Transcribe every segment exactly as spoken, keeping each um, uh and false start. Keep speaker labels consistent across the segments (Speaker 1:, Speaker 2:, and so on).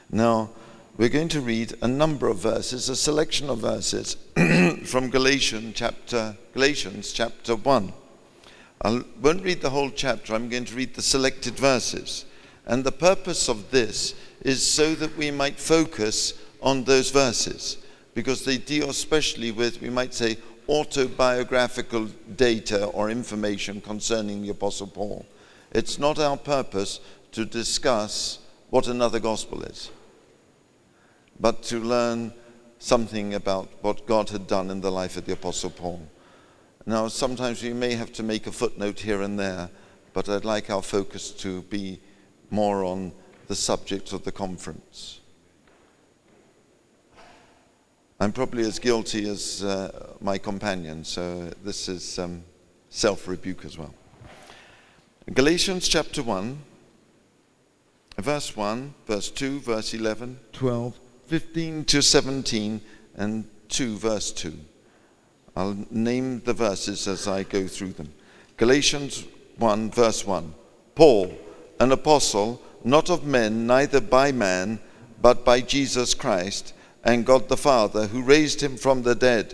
Speaker 1: Now, we're going to read a number of verses, a selection of verses from Galatians chapter, Galatians chapter one. I won't read the whole chapter, I'm going to read the selected verses. And the purpose of this is so that we might focus on those verses, because they deal especially with, we might say, autobiographical data or information concerning the Apostle Paul. It's not our purpose to discuss what another gospel is, but to learn something about what God had done in the life of the Apostle Paul. Now, sometimes we may have to make a footnote here and there, but I'd like our focus to be more on the subject of the conference. I'm probably as guilty as uh, my companion, so this is um, self-rebuke as well. Galatians chapter one, verse one, verse two, verse eleven, twelve, fifteen to seventeen, and two, verse two. I'll name the verses as I go through them. Galatians one, verse one. Paul, an apostle, not of men, neither by man, but by Jesus Christ, and God the Father, who raised him from the dead,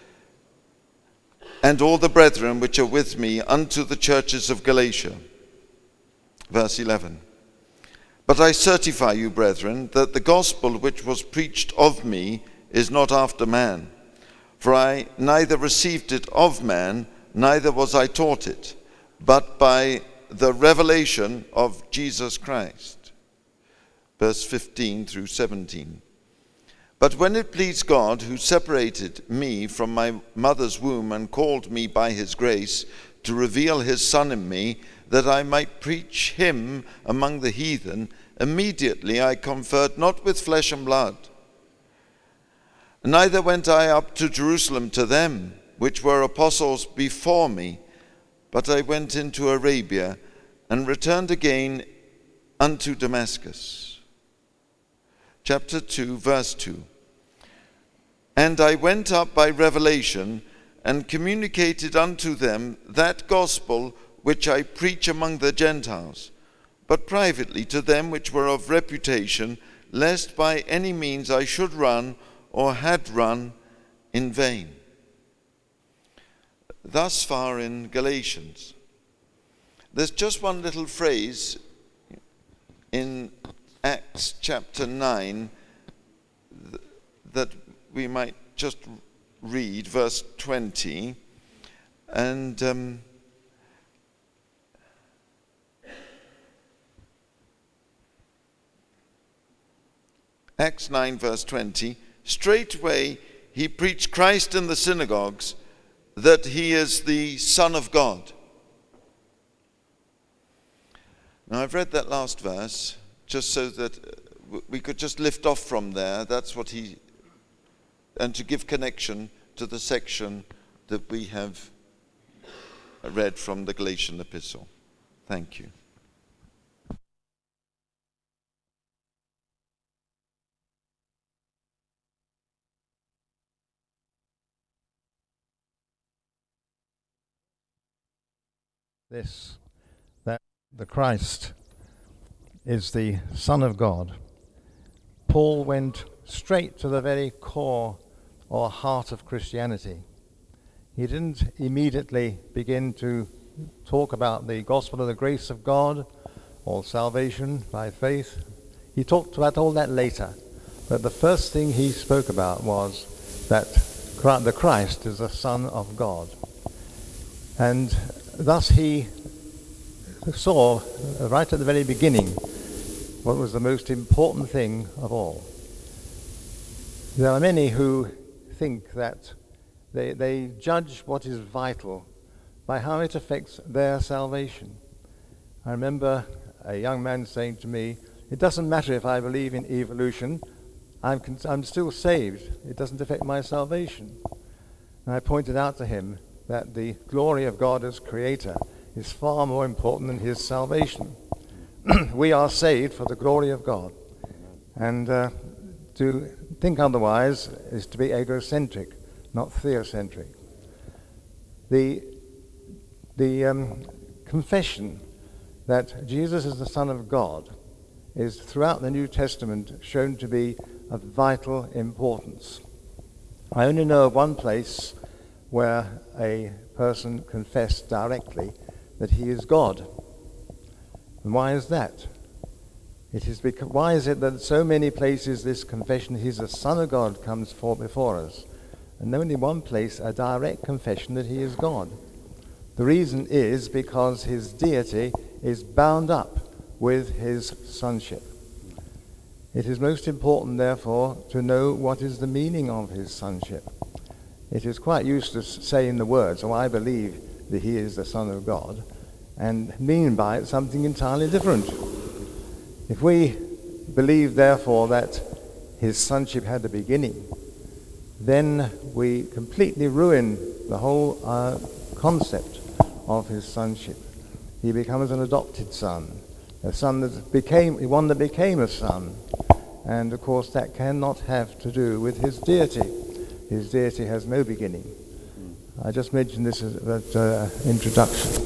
Speaker 1: and all the brethren which are with me unto the churches of Galatia. Verse eleven. But I certify you, brethren, that the gospel which was preached of me is not after man. For I neither received it of man, neither was I taught it, but by the revelation of Jesus Christ. Verse fifteen through seventeen. But when it pleased God, who separated me from my mother's womb and called me by his grace to reveal his Son in me, that I might preach him among the heathen, immediately I conferred not with flesh and blood. Neither went I up to Jerusalem to them, which were apostles before me, but I went into Arabia, and returned again unto Damascus. Chapter two, verse two. And I went up by revelation, and communicated unto them that gospel which I preach among the Gentiles, but privately to them which were of reputation, lest by any means I should run, or had run, in vain. Thus far in Galatians. There's just one little phrase in Acts chapter nine that we might just read, verse twenty, and um, Acts nine, verse twenty, straightway he preached Christ in the synagogues, that he is the Son of God. Now, I've read that last verse just so that we could just lift off from there. That's what he, and to give connection to the section that we have read from the Galatian epistle. Thank you.
Speaker 2: This, that the Christ is the Son of God. Paul went straight to the very core or heart of Christianity. He didn't immediately begin to talk about the gospel of the grace of God or salvation by faith. He talked about all that later. But the first thing he spoke about was that the Christ is the Son of God. And thus he saw, right at the very beginning, what was the most important thing of all. There are many who think that they, they judge what is vital by how it affects their salvation. I remember a young man saying to me, it doesn't matter if I believe in evolution, I'm, I'm still saved. It doesn't affect my salvation. And I pointed out to him that the glory of God as creator is far more important than his salvation. We are saved for the glory of God. And uh, to think otherwise is to be egocentric, not theocentric. The, the um, confession that Jesus is the Son of God is throughout the New Testament shown to be of vital importance. I only know of one place where a person confessed directly that he is God. And why is that? It is because, why is it that so many places this confession, he's the Son of God, comes forth before us, and only one place a direct confession that he is God? The reason is because his deity is bound up with his sonship. It is most important, therefore, to know what is the meaning of his sonship. It is quite useless saying the words, oh, I believe that he is the Son of God, and mean by it something entirely different. If we believe, therefore, that his sonship had a beginning, then we completely ruin the whole uh, concept of his sonship. He becomes an adopted son, a son that became, one that became a son. And of course that cannot have to do with his deity. His deity has no beginning. I just mentioned this as an uh, introduction.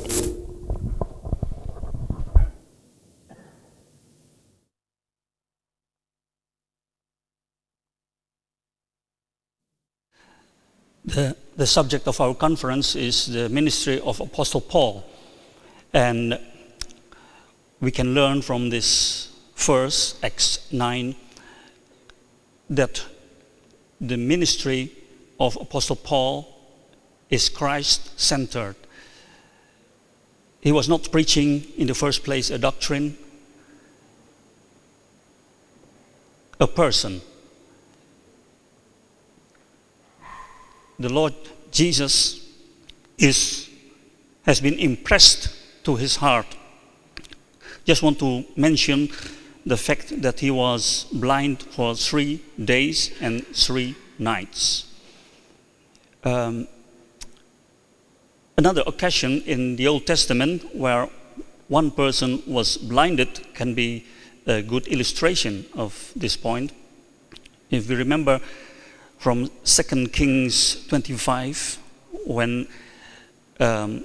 Speaker 3: The, the subject of our conference is the ministry of Apostle Paul. And we can learn from this verse, Acts nine, that the ministry of Apostle Paul is Christ-centered. He was not preaching in the first place a doctrine, a person. The Lord Jesus is, has been impressed to his heart. Just want to mention the fact that he was blind for three days and three nights. Um, another occasion in the Old Testament where one person was blinded can be a good illustration of this point. If we remember from Second Kings twenty-five, when um,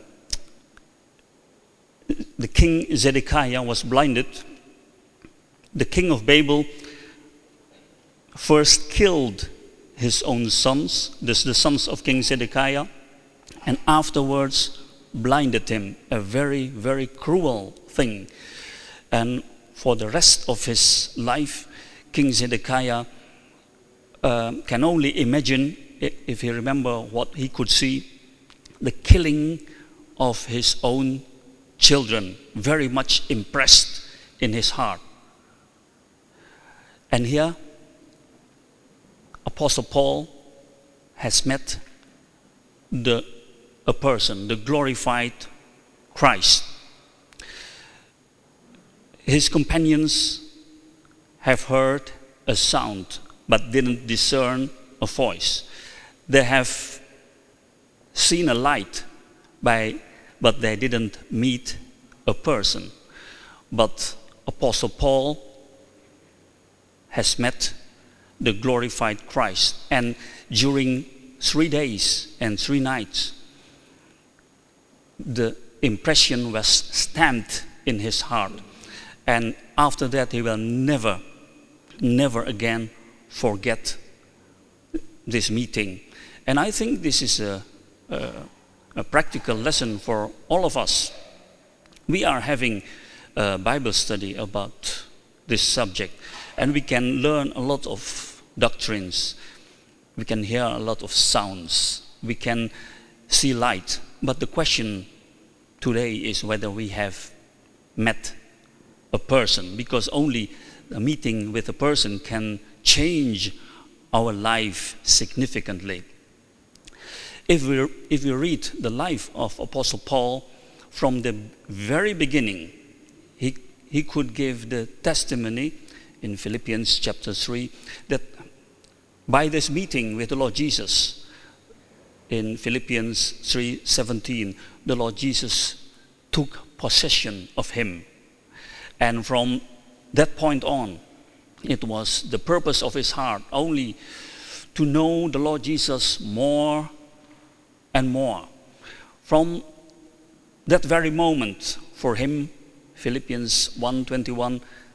Speaker 3: the king Zedekiah was blinded, the king of Babel first killed his own sons, this the sons of King Zedekiah, and afterwards blinded him, a very, very cruel thing. And for the rest of his life, King Zedekiah uh, can only imagine, if he remember what he could see, the killing of his own children, very much impressed in his heart. And here, Apostle Paul has met the, a person, the glorified Christ. His companions have heard a sound, but didn't discern a voice. They have seen a light, by, but they didn't meet a person. But Apostle Paul has met the glorified Christ. And during three days and three nights, the impression was stamped in his heart. And after that, he will never, never again forget this meeting. And I think this is a, a, a practical lesson for all of us. We are having a Bible study about this subject, and we can learn a lot of doctrines. We can hear a lot of sounds. We can see light. But the question today is whether we have met a person, because only a meeting with a person can change our life significantly. If we, if we read the life of Apostle Paul, from the very beginning, he, he could give the testimony in Philippians chapter three, that by this meeting with the Lord Jesus, in Philippians three seventeen, the Lord Jesus took possession of him. And from that point on, it was the purpose of his heart only to know the Lord Jesus more and more. From that very moment, for him, Philippians one twenty-one,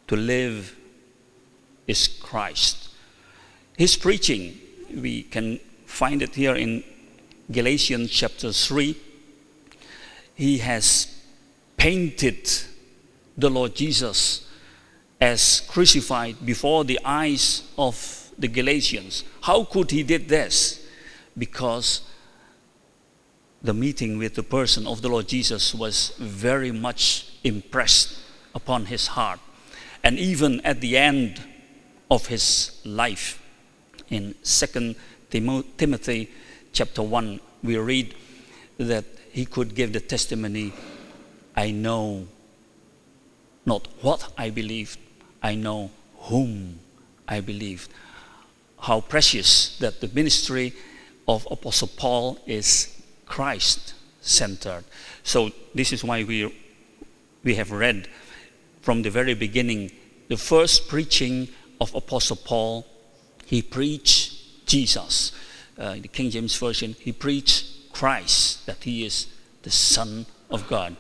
Speaker 3: to live is Christ. His preaching, we can find it here in Galatians chapter three. He has painted the Lord Jesus as crucified before the eyes of the Galatians. How could he did this? Because the meeting with the person of the Lord Jesus was very much impressed upon his heart. And even at the end of his life, in Second Timothy chapter one, we read that he could give the testimony, I know not what I believed, I know whom I believed. How precious that the ministry of Apostle Paul is Christ-centered. So this is why we, we have read from the very beginning, the first preaching of Apostle Paul, he preached Jesus. Uh, in the King James Version, he preached Christ, that he is the Son of God.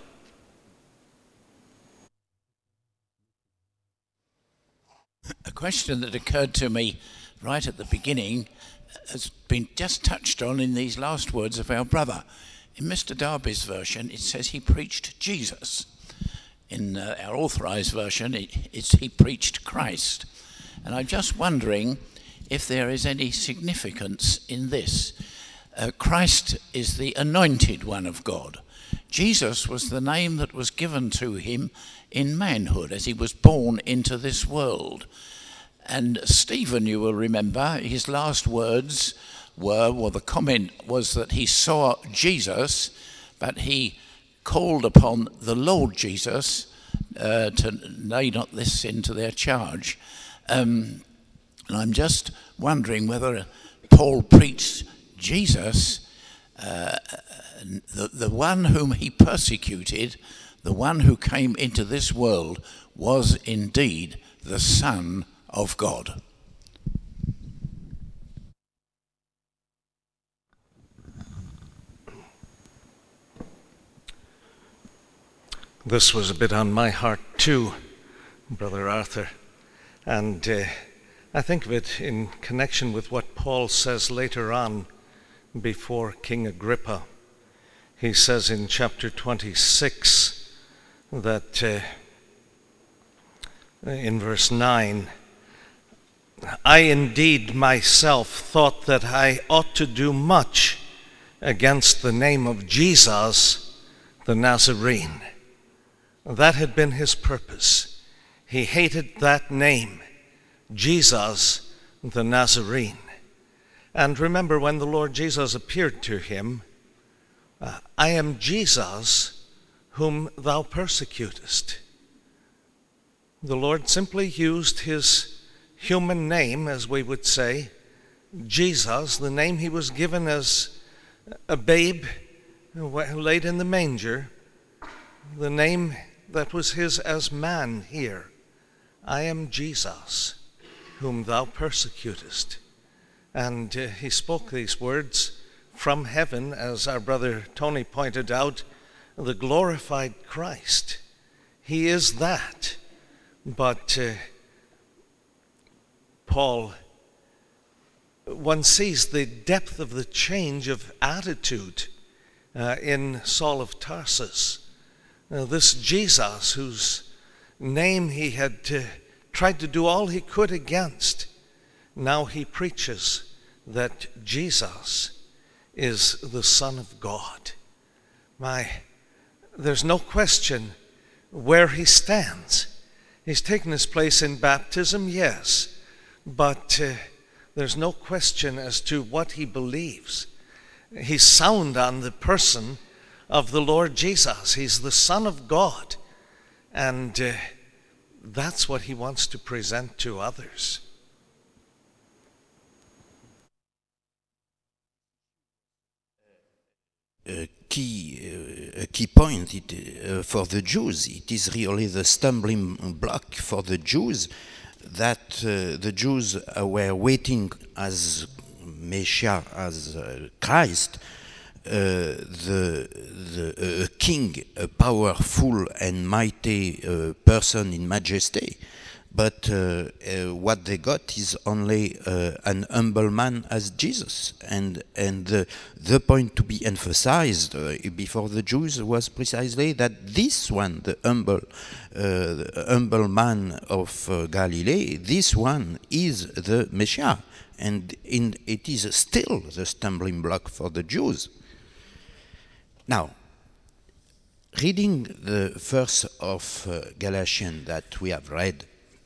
Speaker 4: A question that occurred to me right at the beginning has been just touched on in these last words of our brother. In Mister Darby's version, it says he preached Jesus. In uh, our authorized version, it, it's he preached Christ. And I'm just wondering if there is any significance in this. Uh, Christ is the anointed one of God. Jesus was the name that was given to him in manhood as he was born into this world. And Stephen, you will remember, his last words were, well, the comment was that he saw Jesus, but he called upon the Lord Jesus uh, to lay not this sin to their charge. Um, and I'm just wondering whether Paul preached Jesus, uh, the, the one whom he persecuted, the one who came into this world, was indeed the Son of God.
Speaker 2: This was a bit on my heart too, Brother Arthur. And uh, I think of it in connection with what Paul says later on before King Agrippa. He says in chapter twenty-six that uh, in verse nine, I indeed myself thought that I ought to do much against the name of Jesus the Nazarene. That had been his purpose. He hated that name, Jesus the Nazarene. And remember when the Lord Jesus appeared to him, uh, I am Jesus whom thou persecutest. The Lord simply used his human name, as we would say, Jesus, the name he was given as a babe laid in the manger, the name that was his as man here. I am Jesus whom thou persecutest. And uh, he spoke these words from heaven, as our brother Tony pointed out, the glorified Christ. He is that. But uh, Paul, one sees the depth of the change of attitude uh, in Saul of Tarsus. Uh, this Jesus, whose name he had uh, tried to do all he could against, now he preaches that Jesus is the Son of God. My, there's no question where he stands. He's taken his place in baptism, yes, but uh, there's no question as to what he believes. He's sound on the person of the Lord Jesus. He's the Son of God, and uh, that's what he wants to present to others.
Speaker 5: A key, uh, a key point it, uh, for the Jews. It is really the stumbling block for the Jews that uh, the Jews uh, were waiting as Messiah, as uh, Christ, uh, the, the uh, king, a powerful and mighty uh, person in majesty, But uh, uh, what they got is only uh, an humble man as Jesus. And, and the, the point to be emphasized uh, before the Jews was precisely that this one, the humble, uh, the humble man of uh, Galilee, this one is the Messiah. And in, it is still the stumbling block for the Jews. Now, reading the verse of uh, Galatians that we have read,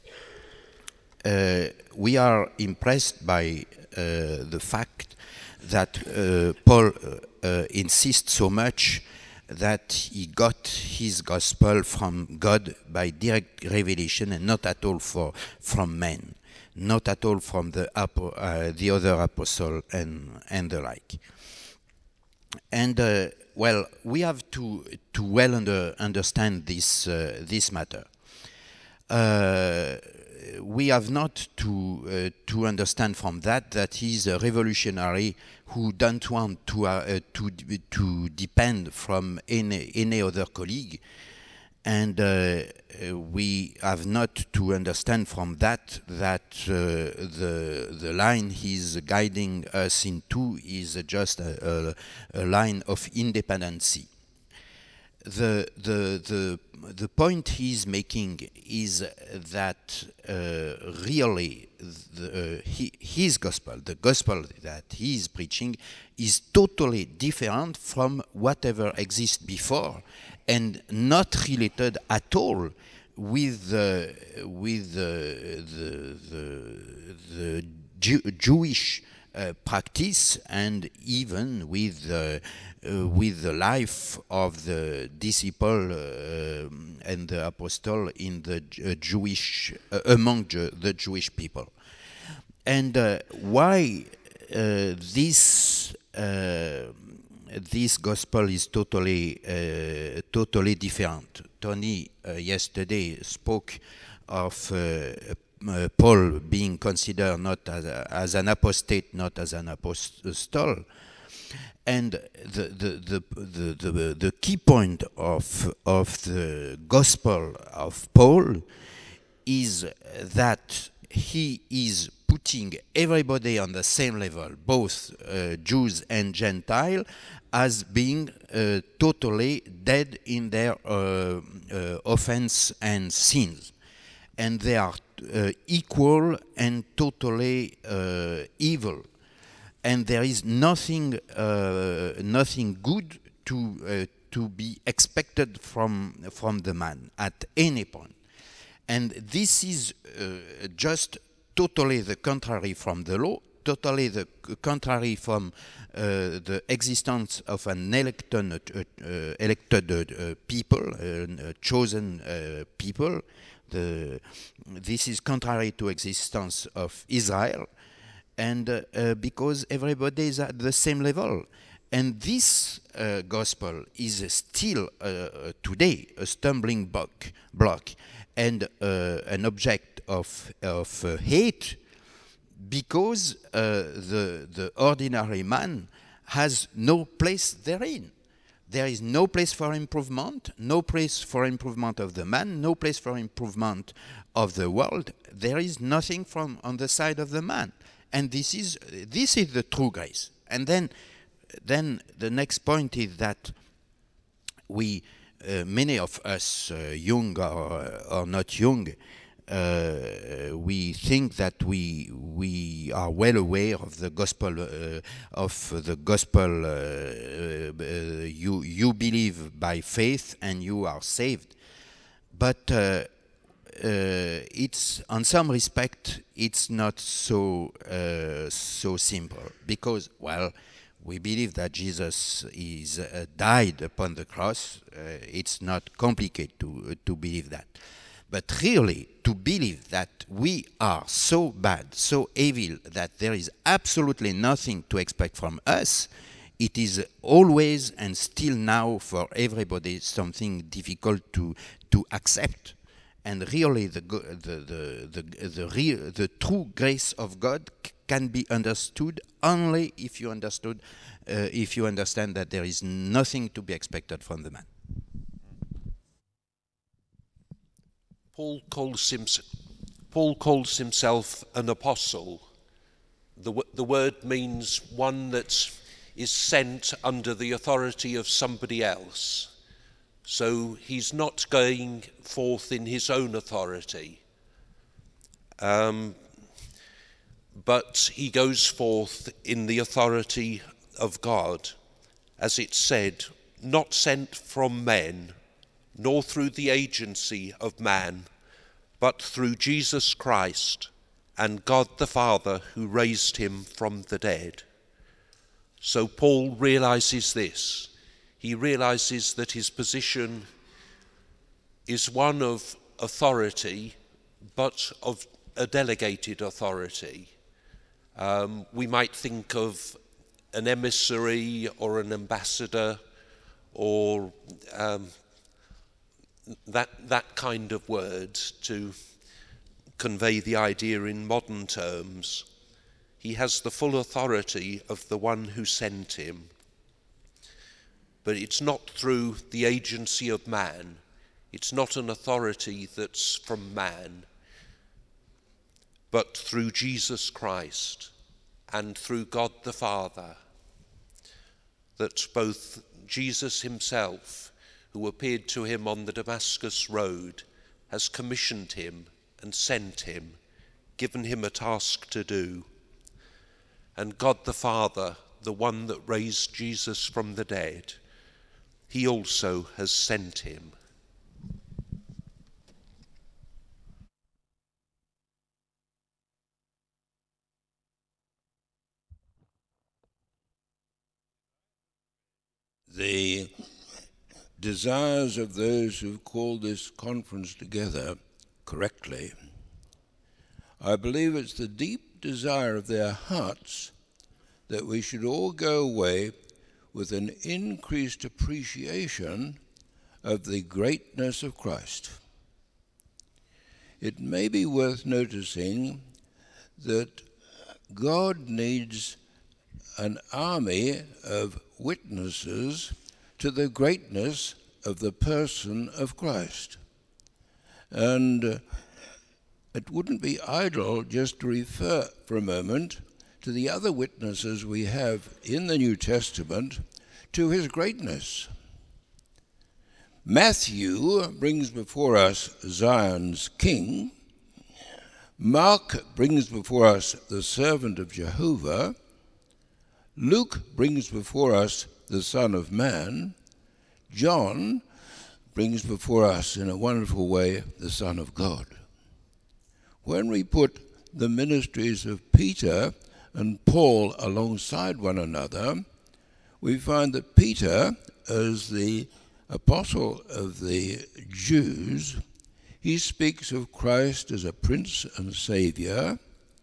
Speaker 5: uh, we are impressed by uh, the fact that uh, Paul uh, uh, insists so much that he got his gospel from God by direct revelation and not at all for, from men, not at all from the, uh, the other apostle and, and the like. And uh, well, we have to to well under, understand this uh, this matter. Uh, we have not to uh, to understand from that that he's a revolutionary who don't want to uh, to to depend from any any other colleague, and uh, we have not to understand from that that uh, the the line he's guiding us into is just a, a, a line of independency. The the the the point he's making is that uh, really the, uh, he, his gospel, the gospel that he's preaching, is totally different from whatever exists before, and not related at all with the with the the the, the Jew, Jewish uh, practice, and even with uh, uh, with the life of the disciple uh, and the apostle in the uh, Jewish uh, among Ju- the Jewish people. And uh, why uh, this uh, this gospel is totally uh, totally different. Tony uh, yesterday spoke of uh, uh, Paul being considered not as, a, as an apostate, not as an apostle. And the the, the, the, the, the key point of, of the gospel of Paul is that he is putting everybody on the same level, both uh, Jews and Gentile, as being uh, totally dead in their uh, uh, offense and sins. And they are uh, equal and totally uh, evil. And there is nothing, uh, nothing good to uh, to be expected from from the man at any point. And this is uh, just totally the contrary from the law, totally the c- contrary from uh, the existence of an elected, uh, uh, elected uh, people, uh, chosen uh, people. The, this is contrary to existence of Israel, and uh, uh, because everybody is at the same level. And this uh, gospel is still uh, today a stumbling block, block and uh, an object of, of uh, hate, because uh, the, the ordinary man has no place therein. There is no place for improvement, no place for improvement of the man, no place for improvement of the world. There is nothing from on the side of the man. And this is this is the true grace. And then then the next point is that we, uh, many of us, uh, young or, or not young, uh, we think that we we are well aware of the gospel uh, of the gospel. Uh, uh, you you believe by faith and you are saved, but uh, uh, it's on some respect it's not so uh, so simple, because well, we believe that Jesus is uh, died upon the cross. Uh, it's not complicated to uh, to believe that. But really, to believe that we are so bad, so evil, that there is absolutely nothing to expect from us, it is always and still now for everybody something difficult to to accept. And really, the the the the the, real, the true grace of God c- can be understood only if you understood, uh, if you understand that there is nothing to be expected from the man.
Speaker 6: Paul Cole Simpson Paul calls himself an apostle. The, the word means one that is sent under the authority of somebody else. So he's not going forth in his own authority, um, but he goes forth in the authority of God, as it said, not sent from men, nor through the agency of man, but through Jesus Christ and God the Father who raised him from the dead. So Paul realizes this. He realizes that his position is one of authority, but of a delegated authority. Um, we might think of an emissary or an ambassador or um, that, that kind of word to convey the idea in modern terms. He has the full authority of the one who sent him. But it's not through the agency of man. It's not an authority that's from man, but through Jesus Christ and through God the Father, that both Jesus himself, who appeared to him on the Damascus road, has commissioned him and sent him, given him a task to do. And God the Father, the one that raised Jesus from the dead, he also has sent him.
Speaker 7: The desires of those who've called this conference together correctly, I believe it's the deep desire of their hearts that we should all go away with an increased appreciation of the greatness of Christ. It may be worth noticing that God needs an army of witnesses to the greatness of the person of Christ. And uh, it wouldn't be idle just to refer for a moment to the other witnesses we have in the New Testament to his greatness. Matthew brings before us Zion's King. Mark brings before us the servant of Jehovah. Luke brings before us the Son of Man. John brings before us, in a wonderful way, the Son of God. When we put the ministries of Peter and Paul alongside one another, we find that Peter, as the apostle of the Jews, he speaks of Christ as a Prince and Saviour,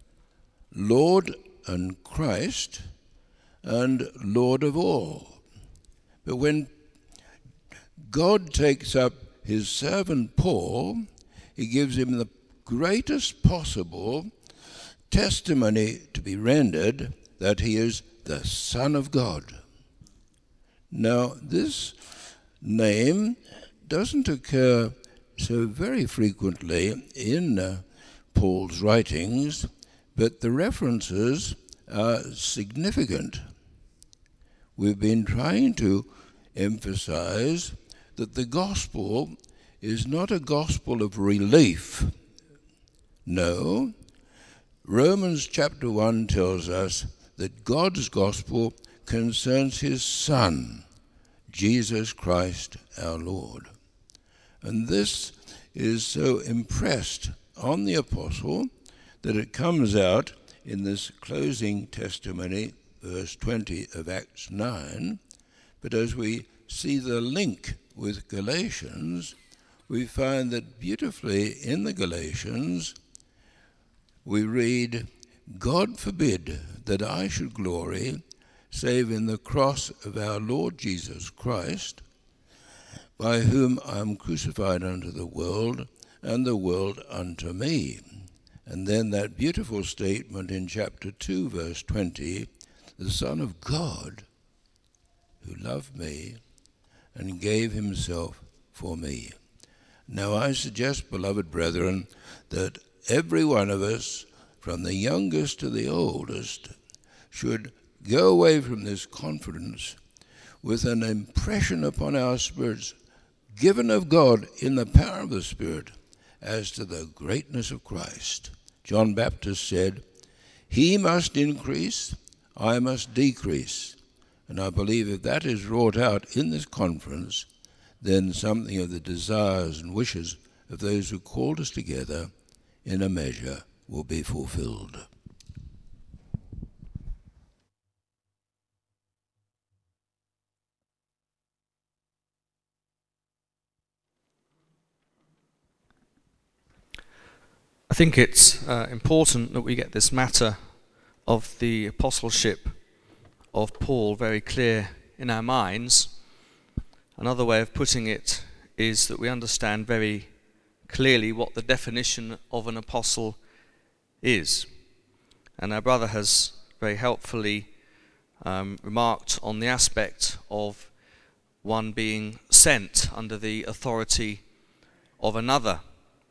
Speaker 7: Lord and Christ, and Lord of all. But when God takes up his servant Paul, he gives him the greatest possible testimony to be rendered that he is the Son of God. Now, this name doesn't occur so very frequently in uh, Paul's writings, but the references are significant. We've been trying to emphasize that the gospel is not a gospel of relief. No, Romans chapter one tells us that God's gospel concerns his Son, Jesus Christ our Lord. And this is so impressed on the apostle that it comes out in this closing testimony, verse twenty of Acts nine. But as we see the link with Galatians, we find that beautifully in the Galatians we read, God forbid that I should glory save in the cross of our Lord Jesus Christ, by whom I am crucified unto the world, and the world unto me. And then that beautiful statement in chapter two, verse twenty, the Son of God, who loved me and gave himself for me. Now I suggest, beloved brethren, that every one of us, from the youngest to the oldest, should go away from this conference with an impression upon our spirits given of God in the power of the Spirit as to the greatness of Christ. John Baptist said, "He must increase, I must decrease." And I believe if that is wrought out in this conference, then something of the desires and wishes of those who called us together in a measure will be fulfilled.
Speaker 8: I think it's uh, important that we get this matter of the apostleship of Paul very clear in our minds. Another way of putting it is that we understand very clearly what the definition of an apostle is. And our brother has very helpfully um, remarked on the aspect of one being sent under the authority of another.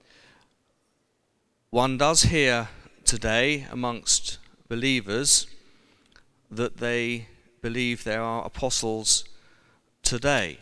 Speaker 8: One does hear today amongst believers that they believe there are apostles today.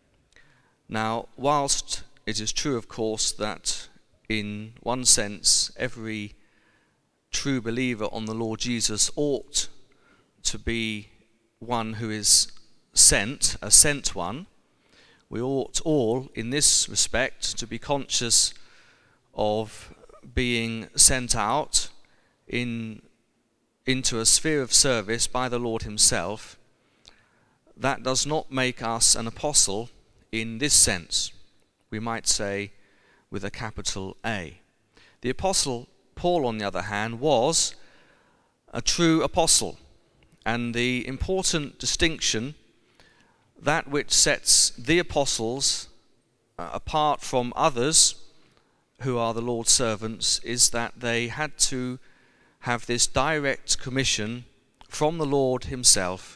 Speaker 8: Now, whilst it is true, of course, that in one sense every true believer on the Lord Jesus ought to be one who is sent, a sent one, we ought all, in this respect, to be conscious of being sent out in into a sphere of service by the Lord himself. That does not make us an apostle in this sense. We might say with a capital A. The apostle Paul, on the other hand, was a true apostle, and the important distinction, that which sets the apostles uh, apart from others who are the Lord's servants, is that they had to have this direct commission from the Lord himself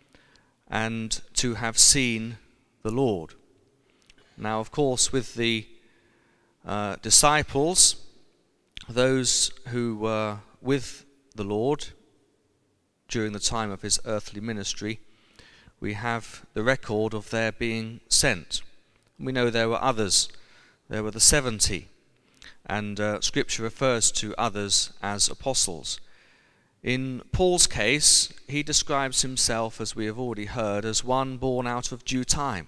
Speaker 8: and to have seen the Lord. Now, of course, with the uh, disciples, those who were with the Lord during the time of his earthly ministry, we have the record of their being sent. We know there were others. There were the seventy. And uh, Scripture refers to others as apostles. In Paul's case, he describes himself, as we have already heard, as one born out of due time.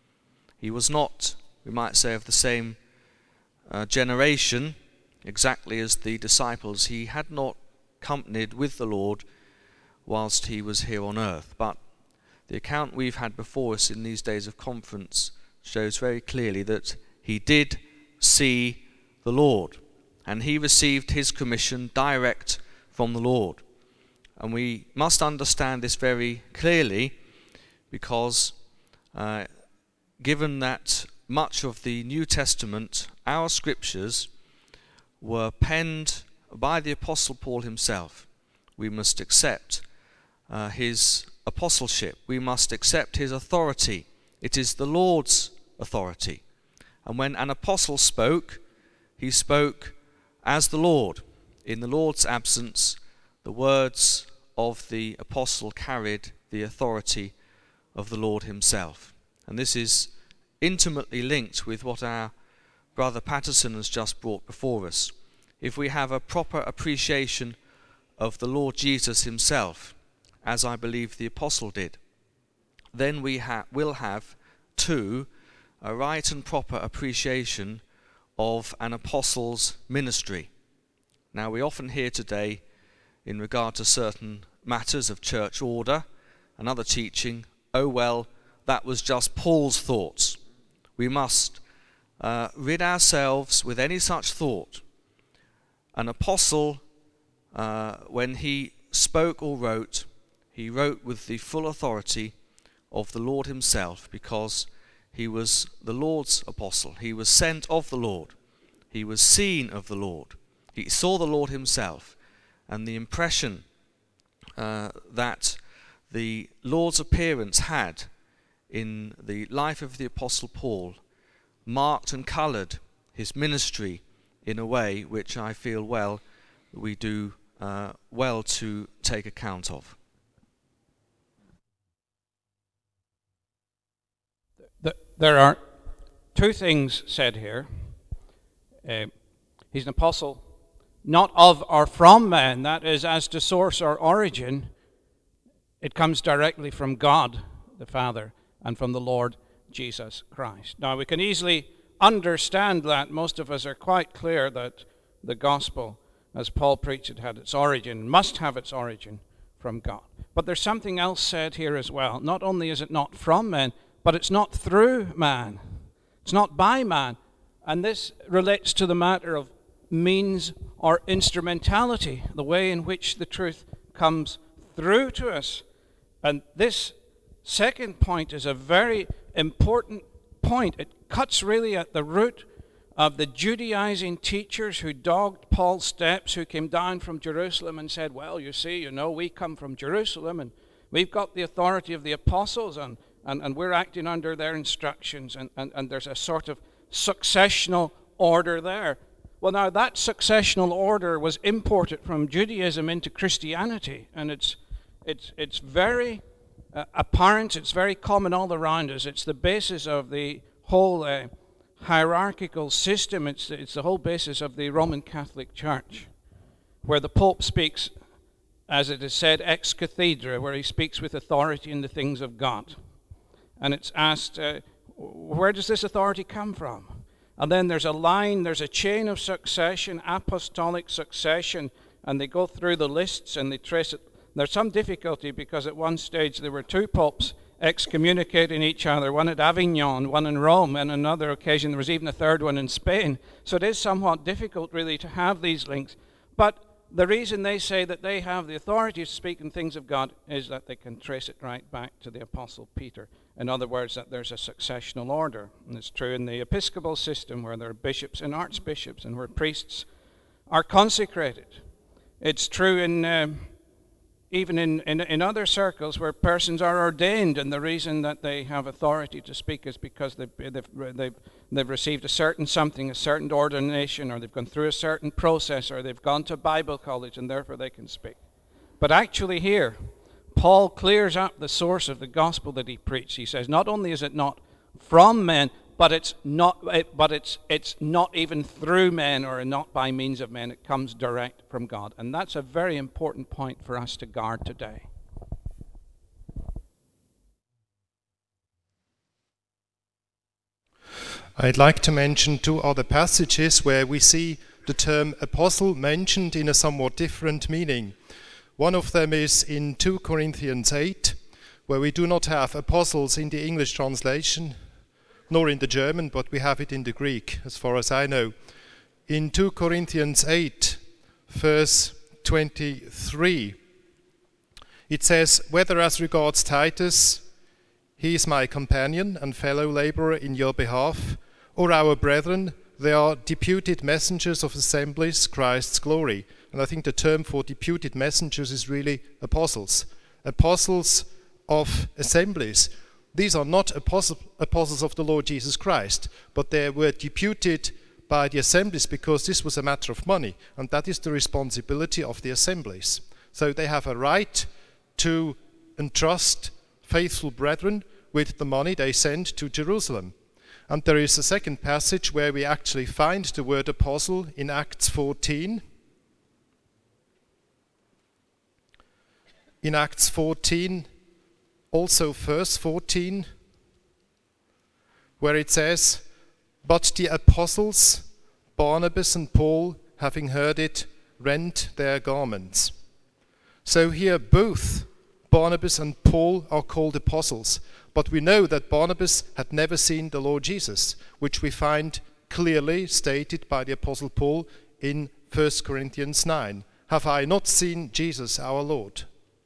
Speaker 8: He was not, we might say, of the same uh, generation exactly as the disciples. He had not companied with the Lord whilst he was here on earth. But the account we've had before us in these days of conference shows very clearly that he did see the Lord, and he received his commission direct from the Lord. And we must understand this very clearly, because uh, given that much of the New Testament, our scriptures, were penned by the Apostle Paul himself, we must accept uh, his apostleship. We must accept his authority. It is the Lord's authority. And when an apostle spoke, he spoke as the Lord. In the Lord's absence, the words of the apostle carried the authority of the Lord himself. And this is intimately linked with what our brother Patterson has just brought before us. If we have a proper appreciation of the Lord Jesus himself, as I believe the apostle did, then we ha- will have, too, a right and proper appreciation of an apostle's ministry. Now, we often hear today, in regard to certain matters of church order and other teaching, oh well, that was just Paul's thoughts. We must uh, rid ourselves with any such thought. An apostle, uh, when he spoke or wrote, he wrote with the full authority of the Lord himself, because he was the Lord's apostle. He was sent of the Lord. He was seen of the Lord. He saw the Lord himself. And the impression uh, that the Lord's appearance had in the life of the Apostle Paul marked and coloured his ministry in a way which I feel well we do uh, well to take account of.
Speaker 9: There are two things said here. Uh, he's an apostle, not of or from men, that is, as to source or origin, it comes directly from God the Father and from the Lord Jesus Christ. Now, we can easily understand that. Most of us are quite clear that the gospel, as Paul preached it, had its origin, must have its origin from God. But there's something else said here as well. Not only is it not from men, but it's not through man. It's not by man. And this relates to the matter of means or instrumentality, the way in which the truth comes through to us. And this second point is a very important point. It cuts really at the root of the Judaizing teachers who dogged Paul's steps, who came down from Jerusalem and said, well, you see, you know, we come from Jerusalem and we've got the authority of the apostles and, and, and we're acting under their instructions, and, and, and there's a sort of successional order there. Well, now, that successional order was imported from Judaism into Christianity, and it's it's it's very uh, apparent, it's very common all around us. It's the basis of the whole uh, hierarchical system. It's, it's the whole basis of the Roman Catholic Church, where the Pope speaks, as it is said, ex cathedra, where he speaks with authority in the things of God. And it's asked, uh, where does this authority come from? And then there's a line, there's a chain of succession, apostolic succession, and they go through the lists and they trace it. There's some difficulty because at one stage there were two popes excommunicating each other, one at Avignon, one in Rome, and on another occasion there was even a third one in Spain. So it is somewhat difficult really to have these links. But the reason they say that they have the authority to speak in things of God is that they can trace it right back to the Apostle Peter. In other words, that there's a successional order. And it's true in the Episcopal system, where there are bishops and archbishops and where priests are consecrated. It's true in um, even in, in, in other circles where persons are ordained, and the reason that they have authority to speak is because they've, they've, they've, they've received a certain something, a certain ordination, or they've gone through a certain process, or they've gone to Bible college, and therefore they can speak. But actually here, Paul clears up the source of the gospel that he preached. He says, not only is it not from men, but it's not, it, but it's it's not even through men or not by means of men. It comes direct from God. And that's a very important point for us to guard today.
Speaker 10: I'd like to mention two other passages where we see the term apostle mentioned in a somewhat different meaning. One of them is in two Corinthians eight, where we do not have apostles in the English translation, nor in the German, but we have it in the Greek, as far as I know. In two Corinthians eight, verse twenty-three, it says, whether as regards Titus, he is my companion and fellow laborer in your behalf, or our brethren, they are deputed messengers of assemblies, Christ's glory. And I think the term for deputed messengers is really apostles. Apostles of assemblies. These are not apostle, apostles of the Lord Jesus Christ, but they were deputed by the assemblies because this was a matter of money, and that is the responsibility of the assemblies. So they have a right to entrust faithful brethren with the money they send to Jerusalem. And there is a second passage where we actually find the word apostle in Acts fourteen. In Acts fourteen, also verse fourteen, where it says, but the apostles, Barnabas and Paul, having heard it, rent their garments. So here both Barnabas and Paul are called apostles, but we know that Barnabas had never seen the Lord Jesus, which we find clearly stated by the Apostle Paul in First Corinthians nine. Have I not seen Jesus our Lord?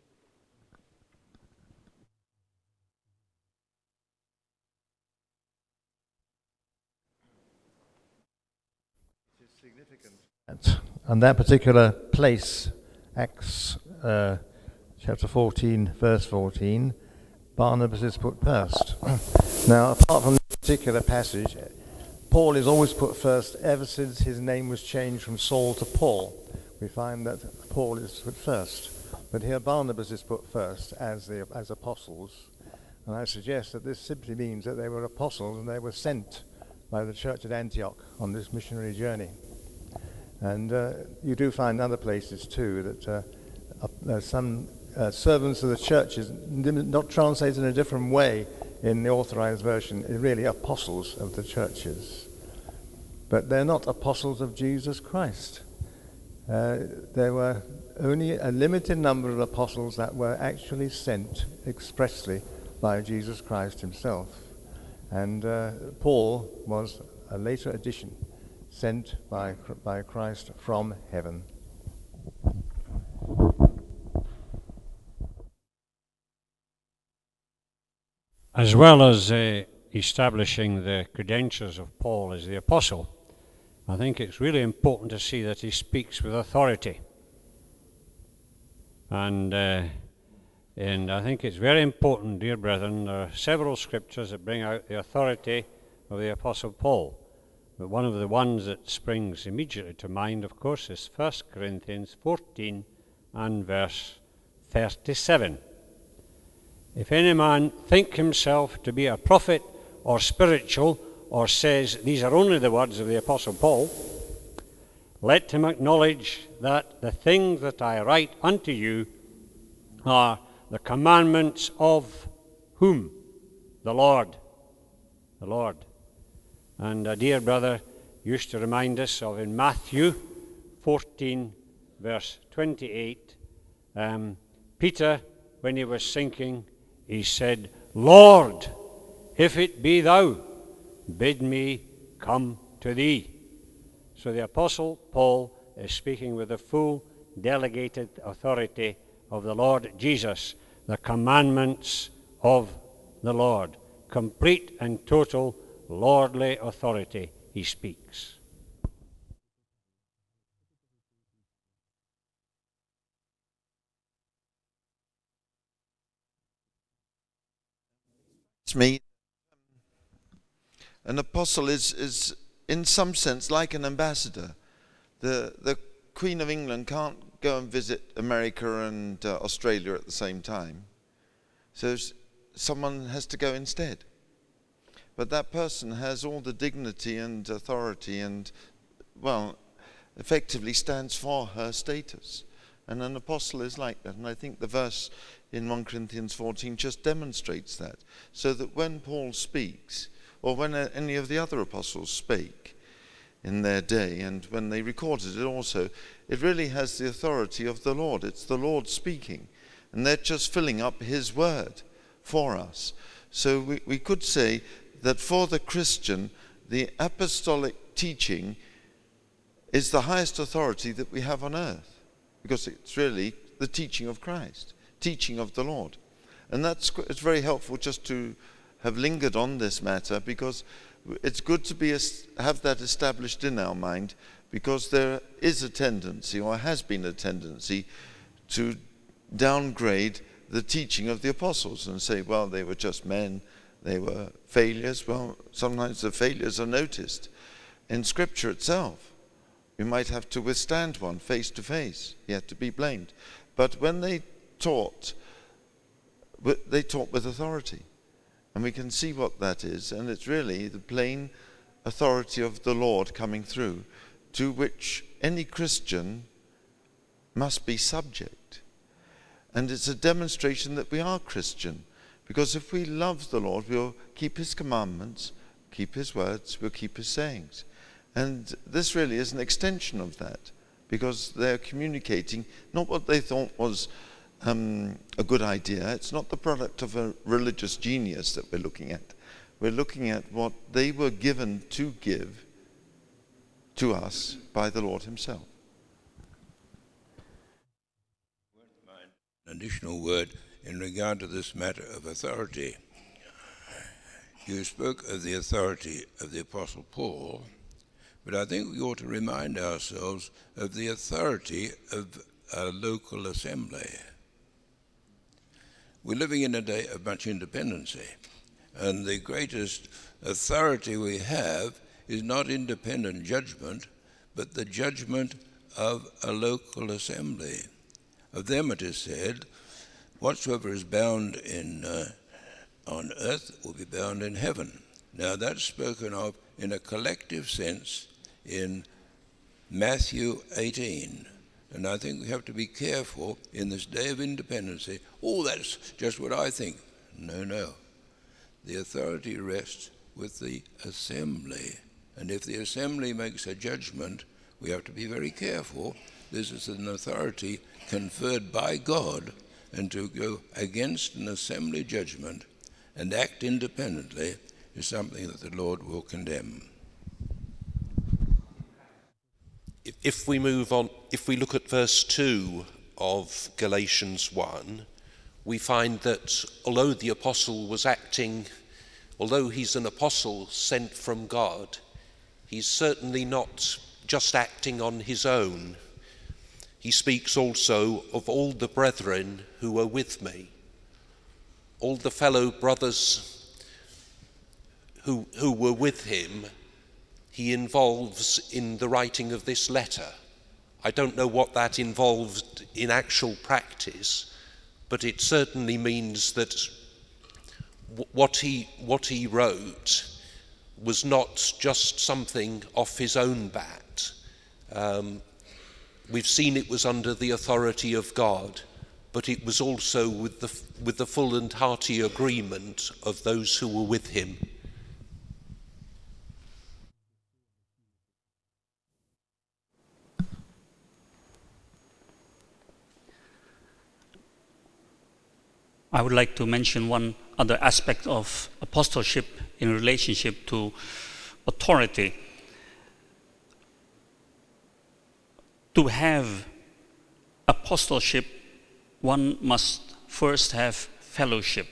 Speaker 2: And that particular place, Acts uh, chapter fourteen, verse fourteen, Barnabas is put first. Now, apart from this particular passage, Paul is always put first ever since his name was changed from Saul to Paul. We find that Paul is put first. But here Barnabas is put first as the as apostles. And I suggest that this simply means that they were apostles and they were sent by the church at Antioch on this missionary journey. And uh, you do find other places too that uh, uh, some uh, servants of the churches, not translated in a different way in the authorized version, are really apostles of the churches. But they're not apostles of Jesus Christ. Uh, there were only a limited number of apostles that were actually sent expressly by Jesus Christ himself. And uh, Paul was a later addition, sent by, by Christ from heaven.
Speaker 11: As well as uh, establishing the credentials of Paul as the apostle, I think it's really important to see that he speaks with authority. And uh, and I think it's very important, dear brethren, there are several scriptures that bring out the authority of the Apostle Paul. But one of the ones that springs immediately to mind, of course, is First Corinthians fourteen and verse thirty-seven. If any man think himself to be a prophet or spiritual, or says these are only the words of the Apostle Paul, let him acknowledge that the things that I write unto you are the commandments of whom? The Lord. The Lord. And a dear brother used to remind us of in Matthew fourteen, verse twenty-eight, um, Peter, when he was sinking, he said, Lord, if it be thou, bid me come to thee. So the Apostle Paul is speaking with the full delegated authority of the Lord Jesus, the commandments of the Lord. Complete and total lordly authority he speaks.
Speaker 1: It's me. An apostle is, is in some sense like an ambassador. The, the Queen of England can't go and visit America and uh, Australia at the same time. So someone has to go instead. But that person has all the dignity and authority and, well, effectively stands for her status. And an apostle is like that. And I think the verse in First Corinthians fourteen just demonstrates that. So that when Paul speaks, or when any of the other apostles spake in their day, and when they recorded it also, it really has the authority of the Lord. It's the Lord speaking. And they're just filling up his word for us. So we, we could say that for the Christian, the apostolic teaching is the highest authority that we have on earth, because it's really the teaching of Christ, teaching of the Lord. And that's it's very helpful just to have lingered on this matter, because it's good to be have that established in our mind, because there is a tendency, or has been a tendency, to downgrade the teaching of the apostles and say, well, they were just men, they were failures. Well, sometimes the failures are noticed in Scripture itself. We might have to withstand one face to face. He had to be blamed. But when they taught, they taught with authority. And we can see what that is. And it's really the plain authority of the Lord coming through, to which any Christian must be subject. And it's a demonstration that we are Christian. Because if we love the Lord, we'll keep his commandments, keep his words, we'll keep his sayings. And this really is an extension of that, because they're communicating not what they thought was um, a good idea. It's not the product of a religious genius that we're looking at. We're looking at what they were given to give to us by the Lord himself.
Speaker 7: An additional word in regard to this matter of authority. You spoke of the authority of the Apostle Paul, but I think we ought to remind ourselves of the authority of a local assembly. We're living in a day of much independency, and the greatest authority we have is not independent judgment, but the judgment of a local assembly. Of them it is said, whatsoever is bound in uh, on earth will be bound in heaven. Now that's spoken of in a collective sense in Matthew eighteen. And I think we have to be careful in this day of independence. Oh, that's just what I think. No, no. The authority rests with the assembly. And if the assembly makes a judgment, we have to be very careful. This is an authority conferred by God, and to go against an assembly judgment and act independently is something that the Lord will condemn.
Speaker 6: If we move on, if we look at verse two of Galatians one, we find that although the apostle was acting, although he's an apostle sent from God, he's certainly not just acting on his own. He speaks also of all the brethren who were with me, all the fellow brothers who, who were with him. He involves in the writing of this letter. I don't know what that involved in actual practice, but it certainly means that what he, what he wrote was not just something off his own bat. Um, we've seen it was under the authority of God, but it was also with the, with the full and hearty agreement of those who were with him.
Speaker 3: I would like to mention one other aspect of apostleship in relationship to authority. To have apostleship, one must first have fellowship.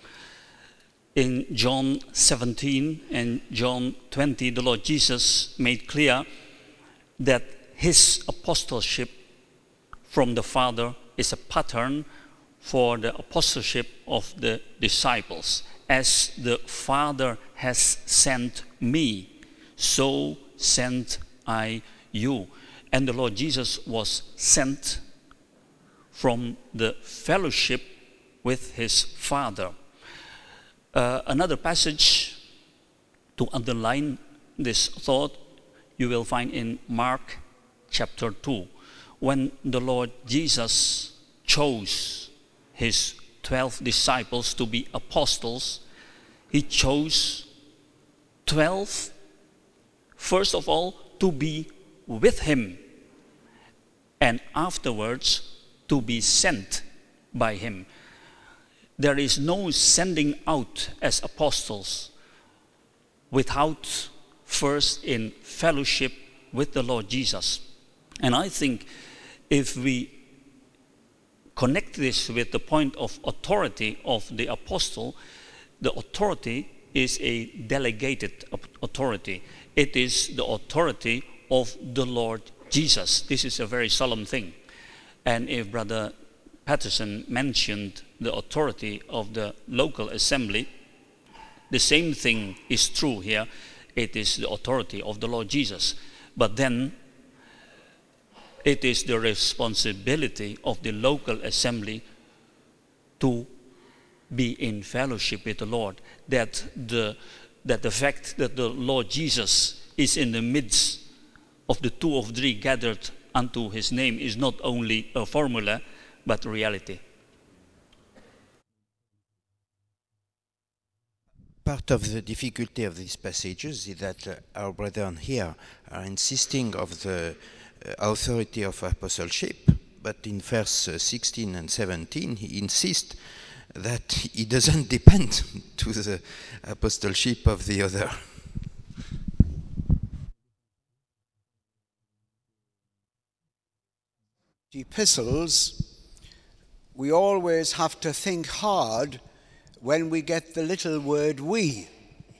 Speaker 3: In John seventeen and John twenty, the Lord Jesus made clear that his apostleship from the Father is a pattern for the apostleship of the disciples. As the Father has sent me, so sent I you. And the Lord Jesus was sent from the fellowship with his Father. Uh, another passage to underline this thought you will find in Mark chapter two, when the Lord Jesus chose his twelve disciples to be apostles. He chose twelve, first of all, to be with him, and afterwards to be sent by him. There is no sending out as apostles without first in fellowship with the Lord Jesus. And I think if we connect this with the point of authority of the apostle, the authority is a delegated authority. It is the authority of the Lord Jesus. This is a very solemn thing. And if Brother Patterson mentioned the authority of the local assembly, the same thing is true here. It is the authority of the Lord Jesus. But then it is the responsibility of the local assembly to be in fellowship with the Lord. That the, that the fact that the Lord Jesus is in the midst of the two or three gathered unto his name is not only a formula, but reality.
Speaker 5: Part of the difficulty of these passages is that uh, our brethren here are insisting of the uh, authority of apostleship, but in verse uh, sixteen and seventeen he insists that it doesn't depend to the apostleship of the other.
Speaker 12: Epistles, we always have to think hard when we get the little word we.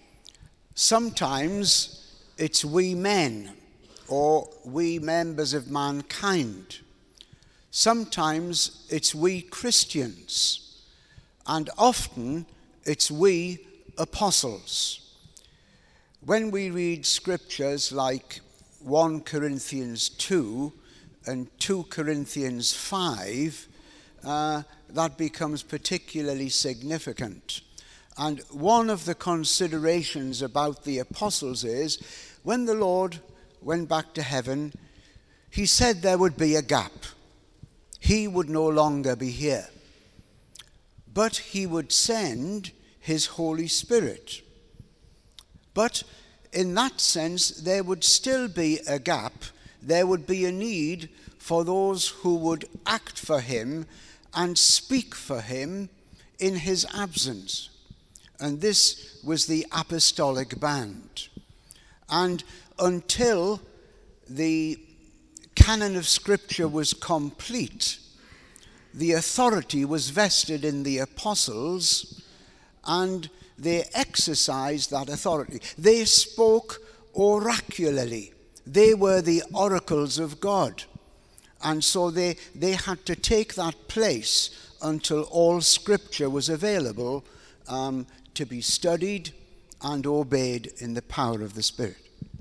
Speaker 12: Sometimes it's we men or we members of mankind. Sometimes it's we Christians, and often it's we apostles. when we read scriptures like First Corinthians two and Second Corinthians five, uh, that becomes particularly significant. And one of the considerations about the apostles is, when the Lord went back to heaven, he said there would be a gap. He would no longer be here. But he would send his Holy Spirit. But in that sense, there would still be a gap. There would be a need for those who would act for him and speak for him in his absence. And this was the apostolic band. And until the canon of Scripture was complete, the authority was vested in the apostles, and they exercised that authority. They spoke oracularly. They were the oracles of God. And so they, they had to take that place until all Scripture was available um, to be studied and obeyed in the power of the Spirit.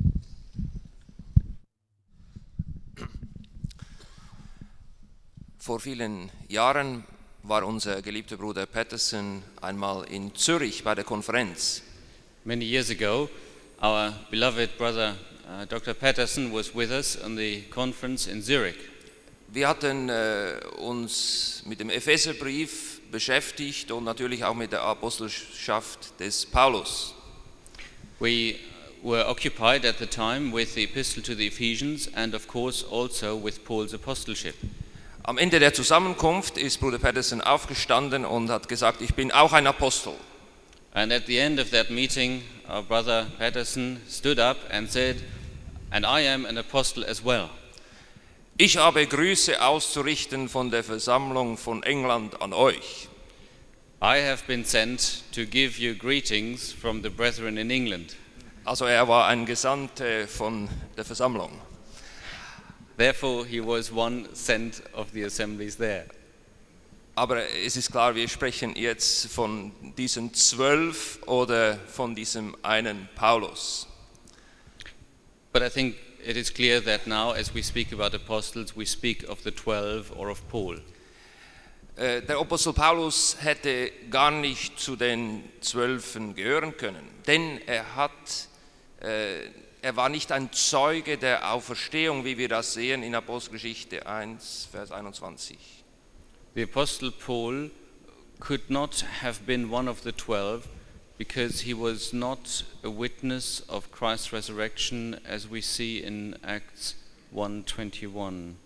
Speaker 13: Vor vielen Jahren war unser geliebter Bruder Patterson einmal in Zürich bei der Konferenz.
Speaker 14: Many years ago, our beloved brother uh, Doctor Patterson was with us on the conference in Zurich.
Speaker 13: Wir hatten äh, uns mit dem Epheserbrief beschäftigt und natürlich auch mit der Apostelschaft des Paulus.
Speaker 14: We were occupied at the time with the epistle to the Ephesians and of course also with Paul's apostleship.
Speaker 13: Am Ende der Zusammenkunft ist Bruder Patterson aufgestanden und hat gesagt, ich bin auch ein Apostel.
Speaker 14: And at the end of that meeting, our brother Patterson stood up and said, and I am an apostle as well.
Speaker 13: Ich habe Grüße auszurichten von der Versammlung von England an euch.
Speaker 14: I have been sent to give you greetings from the brethren in England.
Speaker 13: Also er war ein Gesandter von der Versammlung.
Speaker 14: Therefore he was one sent of the assemblies there.
Speaker 13: Aber es ist klar, wir sprechen jetzt von diesen zwölf oder von diesem einen Paulus.
Speaker 14: But I think it is clear that now, as we speak about apostles, we speak of the twelve or of Paul.
Speaker 13: Äh, der Apostel Paulus hätte gar nicht zu den Zwölfen gehören können, denn er hat äh, Er war nicht ein Zeuge der Auferstehung, wie wir das sehen in Apostelgeschichte eins, Vers einundzwanzig.
Speaker 14: The Apostle Paul could not have been one of the twelve because he was not a witness of Christ's resurrection, as we see in Acts one twenty-one.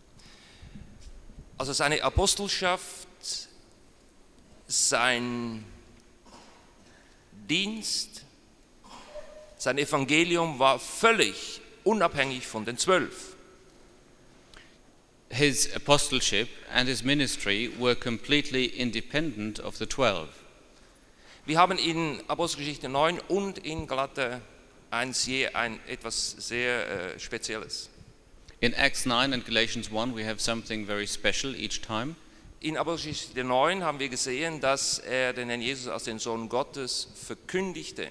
Speaker 13: Also seine Apostelschaft, sein Dienst, sein Evangelium war völlig unabhängig von den Zwölf.
Speaker 14: His apostleship and his ministry were completely independent of the twelve.
Speaker 13: Wir haben in Apostelgeschichte neun und in Galater eins je ein etwas sehr äh, Spezielles.
Speaker 14: In Acts nine and Galatians one we have something very special each time.
Speaker 13: In Apostelgeschichte neun haben wir gesehen, dass er den Herrn Jesus als den Sohn Gottes verkündigte.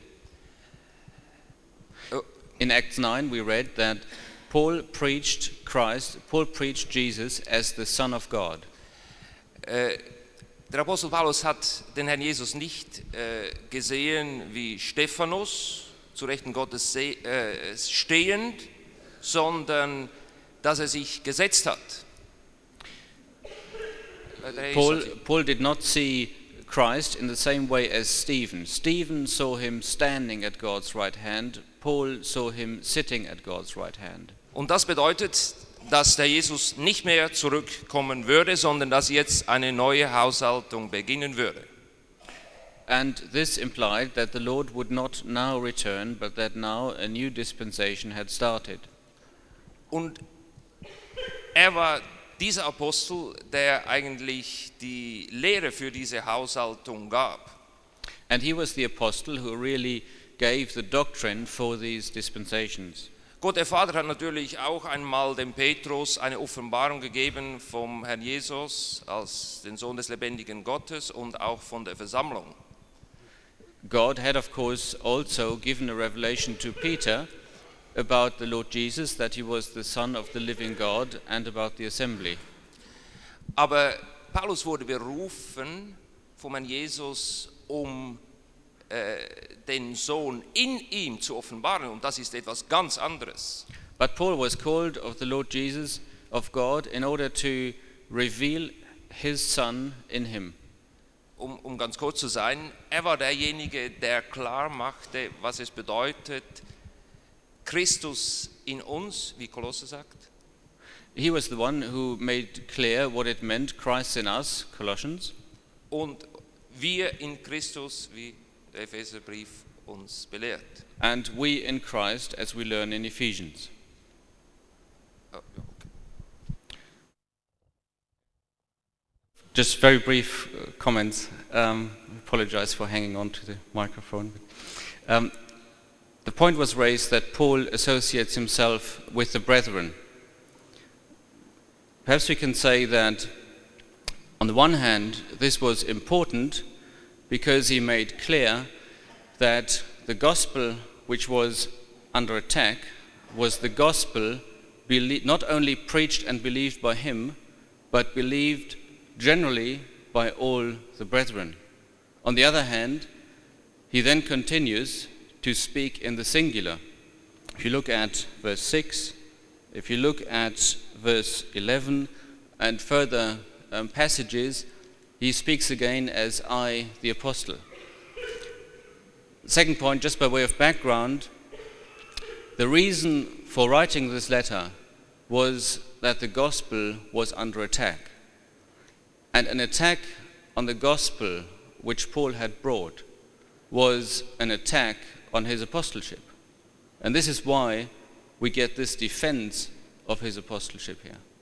Speaker 14: In Acts nine we read that Paul preached Christ, Paul preached Jesus as the Son of God.
Speaker 13: Äh, der Apostel Paulus hat den Herrn Jesus nicht äh, gesehen wie Stephanus, zu Rechten Gottes se- äh, stehend, sondern dass er sich gesetzt hat. Äh,
Speaker 14: Paul, Paul did not see Christ in the same way as Stephen. Stephen saw him standing at God's right hand. Paul saw him sitting at God's right hand.
Speaker 13: Und das bedeutet, dass der Jesus nicht mehr zurückkommen würde, sondern dass jetzt eine neue Haushaltung beginnen würde.
Speaker 14: And this implied that the Lord would not now return, but that now a new dispensation had started.
Speaker 13: Und er war dieser Apostel, der eigentlich die Lehre für diese Haushaltung gab.
Speaker 14: And he was the apostle who really gave the doctrine for these dispensations.
Speaker 13: Gott der Vater hat natürlich auch einmal dem Petrus eine Offenbarung gegeben vom Herrn Jesus als den Sohn des lebendigen Gottes und auch von der Versammlung.
Speaker 14: God had, of course, also given a revelation to Peter about the Lord Jesus, that he was the Son of the living God, and about the assembly.
Speaker 13: Aber Paulus wurde berufen vom Herrn Jesus, um äh, den Sohn in ihm zu offenbaren, und das ist etwas ganz anderes.
Speaker 14: But Paul was called of the Lord Jesus, of God, in order to reveal his Son in him.
Speaker 13: Um, um ganz kurz zu sein, er war derjenige, der klar machte, was es bedeutet, Christus in uns, wie Kolosser sagt.
Speaker 14: He was the one who made clear what it meant, Christ in us, Colossians.
Speaker 13: Und wir in Christus, wie der Epheserbrief uns belehrt.
Speaker 14: And we in Christ, as we learn in Ephesians.
Speaker 13: Oh, okay.
Speaker 14: Just very brief uh, comments. Um, I apologize for hanging on to the microphone. Um, the point was raised that Paul associates himself with the brethren. Perhaps we can say that, on the one hand, this was important because he made clear that the gospel which was under attack was the gospel belie- not only preached and believed by him, but believed generally by all the brethren. On the other hand, he then continues to speak in the singular. If you look at verse six, if you look at verse eleven and further um, passages, he speaks again as I, the apostle. Second point, just by way of background, the reason for writing this letter was that the gospel was under attack. And an attack on the gospel which Paul had brought was an attack on his apostleship. And this is why we get this defense of his apostleship here.